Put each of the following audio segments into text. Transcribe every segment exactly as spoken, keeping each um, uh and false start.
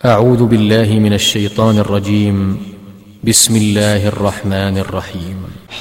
أعوذ بالله من الشيطان الرجيم. بسم الله الرحمن الرحيم.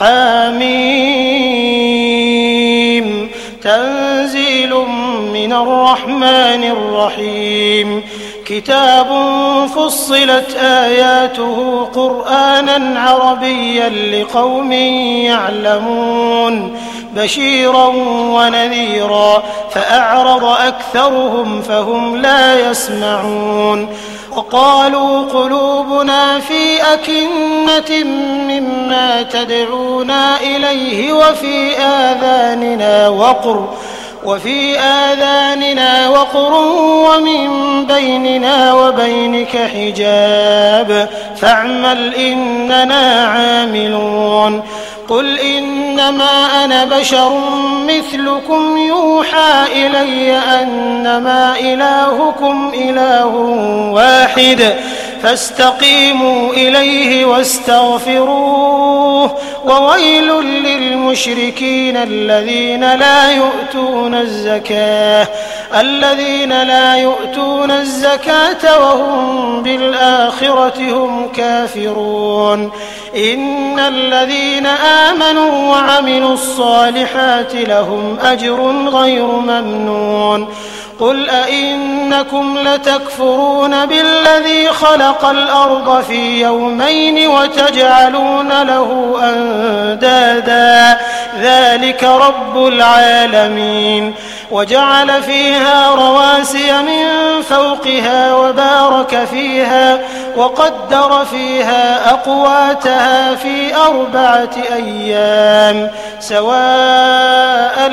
حميم تنزيل من الرحمن الرحيم. كتاب فصلت آياته قرآنا عربيا لقوم يعلمون بشيرا ونذيرا فأعرض أكثرهم فهم لا يسمعون. وقالوا قلوبنا في أكنة مما تدعونا إليه وفي آذاننا وقر وفي آذاننا وقر ومن بيننا وبينك حجاب فاعمل إننا عاملون. قل إنما أنا بشر مثلكم يوحى إلي أنما إلهكم إله واحد فاستقيموا إليه واستغفروه. وويل للمشركين الذين لا يؤتون الزكاة الذين لا يؤتون الزكاة وهم بالآخرة هم كافرون. إن الذين آمنوا وعملوا الصالحات لهم أجر غير ممنون. قل أئنكم لتكفرون بالذي خلق الأرض في يومين وتجعلون له أندادا ذلك رب العالمين. وجعل فيها رواسي من فوقها وبارك فيها وقدر فيها أقواتها في أربعة أيام سواء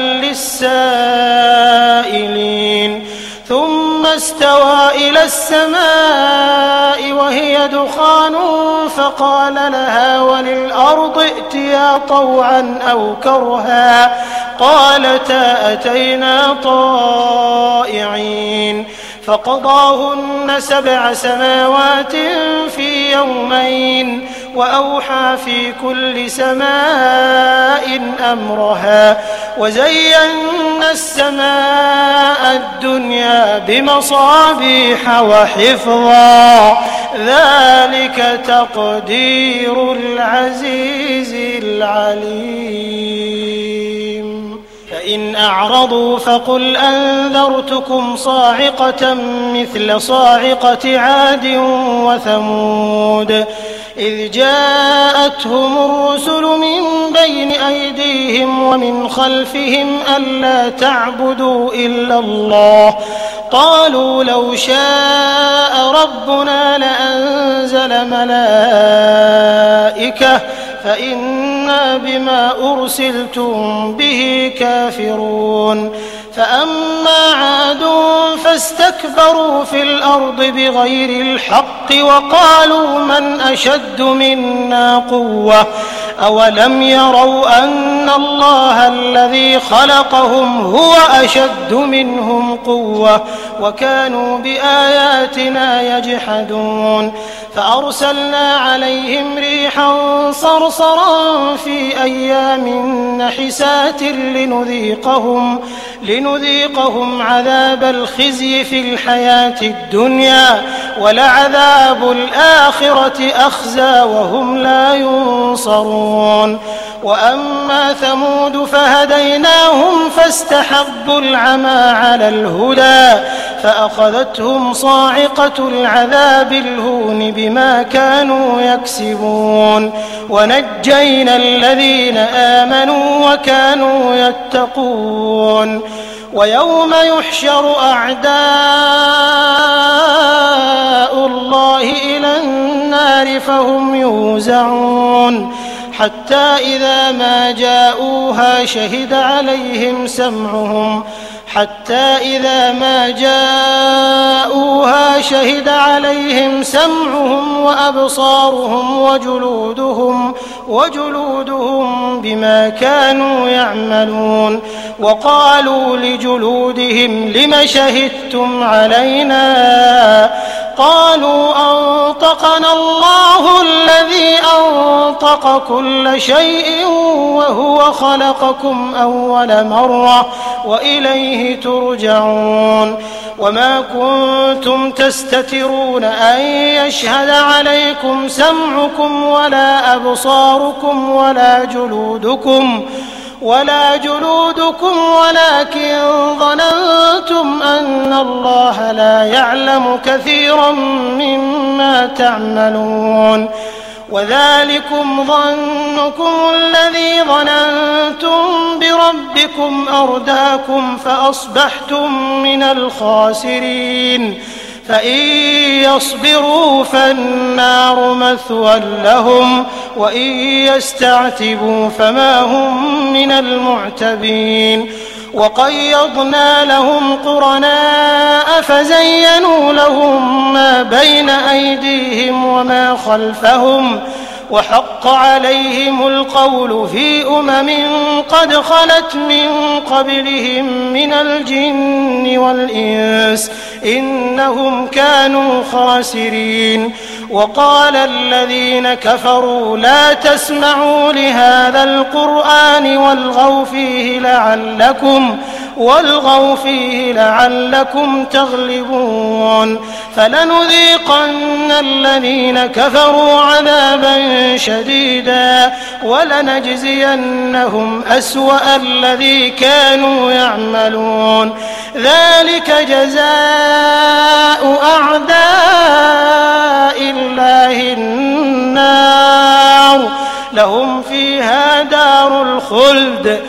للسائلين. ثم استوى إلى السماء وهي دخان فقال لها وللأرض ائتيا طوعا أو كرها قالتا أتينا طائعين. فقضاهن سبع سماوات في يومين وأوحى في كل سماء أمرها وزينا السماء الدنيا بمصابيح وحفظا ذلك تقدير العزيز العليم. فإن أعرضوا فقل أنذرتكم صاعقة مثل صاعقة عاد وثمود إذ جاءتهم الرسل من بين أيديهم ومن خلفهم ألا تعبدوا إلا الله قالوا لو شاء ربنا لأنزل ملائكة فإنا بما أرسلتم به كافرون. فأما عاد فاستكبروا في الأرض بغير الحق وقالوا من أشد منا قوة أولم يروا أن الله الذي خلقهم هو أشد منهم قوة وكانوا بآياتنا يجحدون. فأرسلنا عليهم ريحا صرصرا في أيام نحسات لنذيقهم لنذيقهم عذاب الخزي في الحياة الدنيا ولعذاب الآخرة أخزى وهم لا ينصرون. وأما ثمود فهديناهم فاستحبوا العمى على الهدى فأخذتهم صاعقة العذاب الهون بما كانوا يكسبون. ونجينا الذين آمنوا وكانوا يتقون. ويوم يحشر أعداء الله إلى النار فهم يوزعون حتى إذا ما جاءوها شهد عليهم سمعهم حتى إذا ما جاءوها شهد عليهم سمعهم وأبصارهم وجلودهم وجلودهم بما كانوا يعملون. وقالوا لجلودهم لم شهدتم علينا قالوا أنطقنا الله الذي أنطق كل شيء وهو خلقكم أول مرة وإليه ترجعون وما كنتم تستترون أن يشهد عليكم سمعكم ولا أبصاركم ولا جلودكم ولا جلودكم ولكن ظننتم أن الله لا يعلم كثيرا مما تعملون وذلكم ظنكم الذي ظننتم بربكم أرداكم فأصبحتم من الخاسرين فإن يصبروا فالنار مثوى لهم وإن يستعتبوا فما هم من المعتبين وقيضنا لهم قرناء فزينوا لهم ما بين أيديهم وما خلفهم وحق عليهم القول في أمم قد خلت من قبلهم من الجن والإنس إنهم كانوا خاسرين وقال الذين كفروا لا تسمعوا لهذا القرآن والغوا فيه لعلكم والغوا فيه لعلكم تغلبون فلنذيقن الذين كفروا عذابا شديدا ولنجزينهم أسوأ الذي كانوا يعملون ذلك جزاء أعداء الله النار لهم فيها دار الخلد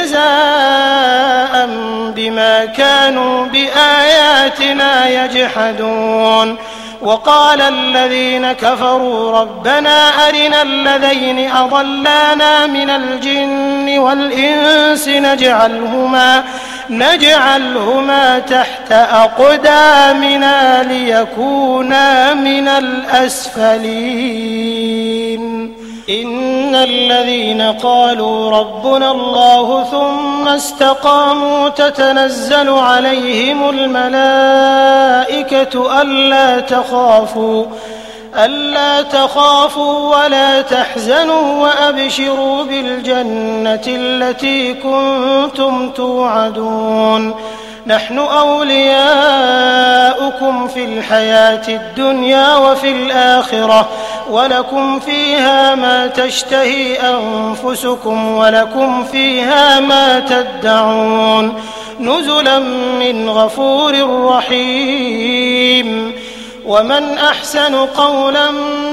جزاء بما كانوا بآياتنا يجحدون وقال الذين كفروا ربنا أرنا الذين أضلانا من الجن والإنس نجعلهما نجعلهما تحت أقدامنا ليكونا من الأسفلين إن الذين قالوا ربنا الله ثم استقاموا تتنزل عليهم الملائكة ألا تخافوا ألا تخافوا ولا تحزنوا وأبشروا بالجنة التي كنتم توعدون نحن أولياؤكم في الحياة الدنيا وفي الآخرة ولكم فيها ما تشتهي أنفسكم ولكم فيها ما تدعون نزلا من غفور رحيم ومن أحسن قولا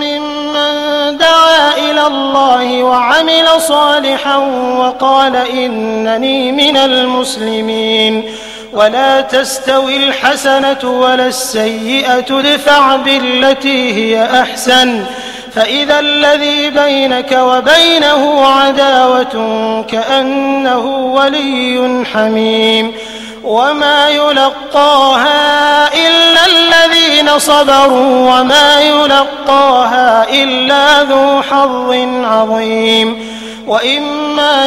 ممن دعا إلى الله وعمل صالحا وقال إنني من المسلمين ولا تستوي الحسنة ولا السيئة ادفع بالتي هي أحسن فإذا الذي بينك وبينه عداوة كأنه ولي حميم وما يلقاها إلا الذين صبروا وما يلقاها إلا ذو حظ عظيم وإما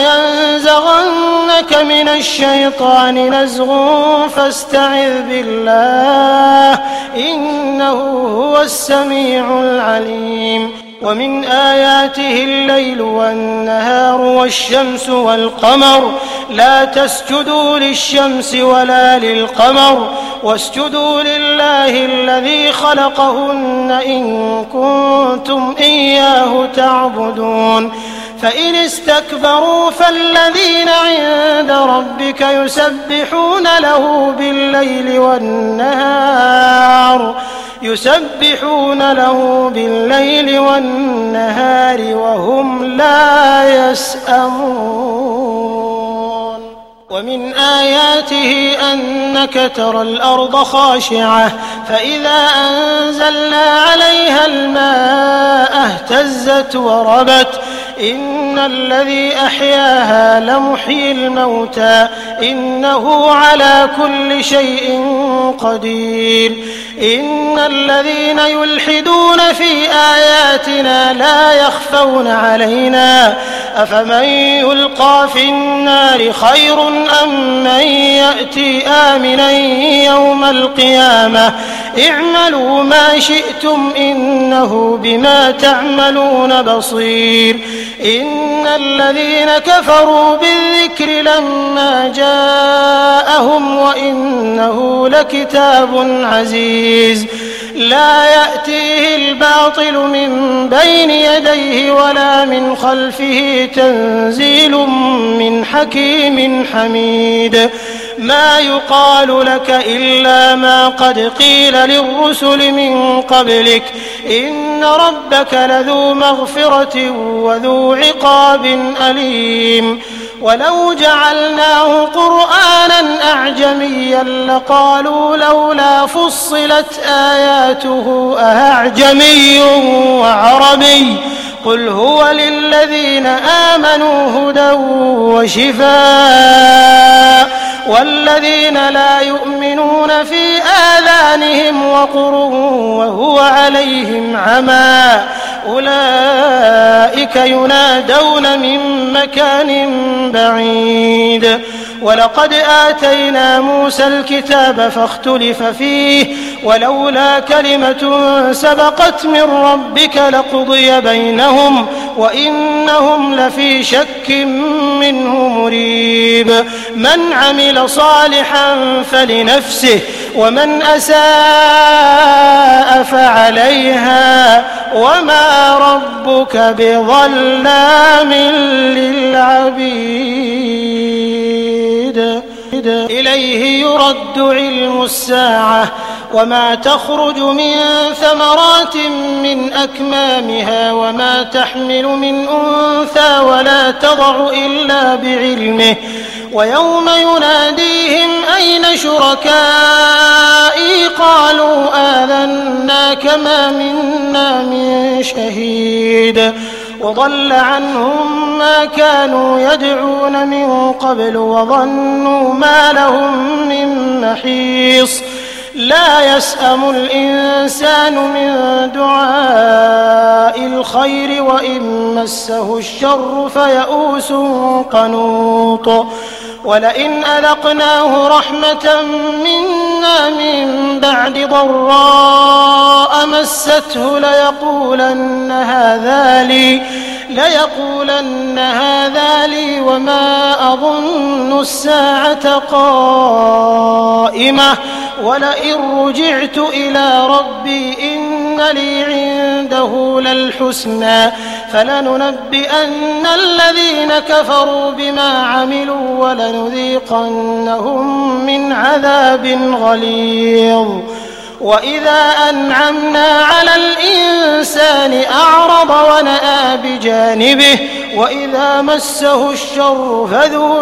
ينزغنك من الشيطان نزغ فاستعذ بالله إنه هو السميع العليم ومن آياته الليل والنهار والشمس والقمر لا تسجدوا للشمس ولا للقمر واسجدوا لله الذي خلقهن إن كنتم إياه تعبدون فإن استكبروا فالذين عند ربك يسبحون له بالليل والنهار يسبحون له بالليل والنهار وهم لا يسأمون ومن آياته أنك ترى الأرض خاشعة فإذا أنزلنا عليها الماء اهتزت وربت إن الذي أحياها لمحيي الموتى إنه على كل شيء قدير إن الذين يلحدون في آياتنا لا يخفون علينا أفمن يلقى في النار خير أم من يأتي آمنا يوم القيامة اعملوا ما شئتم إنه بما تعملون بصير إن الذين كفروا بالذكر لما جاءهم وإنه لكتاب عزيز لا يأتيه الباطل من بين يديه ولا من خلفه تنزيل من حكيم حميد ما يقال لك إلا ما قد قيل للرسل من قبلك إن ربك لذو مغفرة وذو عقاب أليم ولو جعلناه قرآنا أعجميا لقالوا لولا فصلت آياته أأعجمي وعربي قل هو للذين آمنوا هدى وشفاء والذين لا يؤمنون في آذانهم وقر وهو عليهم عمى أولئك ينادون من مكان بعيد ولقد آتينا موسى الكتاب فاختلف فيه ولولا كلمة سبقت من ربك لقضي بينهم وإنهم لفي شك منه مريب من عمل صالحا فلنفسه ومن أساء فعليها وما ربك بظلام للعبيد إليه يرد علم الساعة وما تخرج من ثمرات من أكمامها وما تحمل من أنثى ولا تضع إلا بعلمه ويوم يناديهم أين شركائي قالوا آذناك ما منا من شهيد وضل عنهم ما كانوا يدعون من قبل وظنوا ما لهم من محيص لا يسأم الإنسان من دعاء الخير وإن مسه الشر فيئوس قنوط ولئن أذقناه رحمة منا من بعد ضراء مسته ليقولن هذا لي ليقولن هذا لي وما أظن الساعة قائمة ولئن رجعت إلى ربي إن لي عنده للحسنى فلننبئن الذين كفروا بما عملوا ولنذيقنهم من عذاب غليظ وإذا أنعمنا على الإنسان أعرض ونأى بجانبه وإذا مسه الشر فذو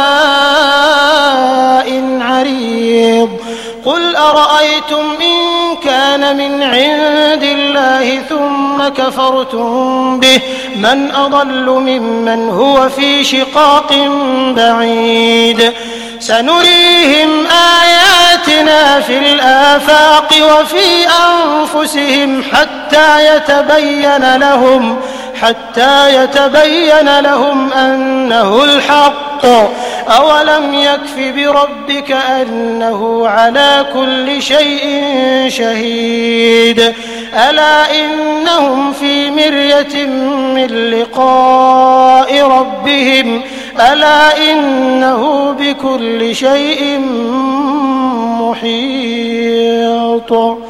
دعاء عريض قل أرأيتم إن كان من عند الله ثم كفرتم به من أضل ممن هو في شقاق بعيد سنريهم آياتنا في الآفاق وفي أنفسهم حتى يتبين لهم حتى يتبين لهم أنه الحق أولم يكف بربك أنه على كل شيء شهيد ألا إنهم في مرية من لقاء ربهم ألا إنه بكل شيء محيط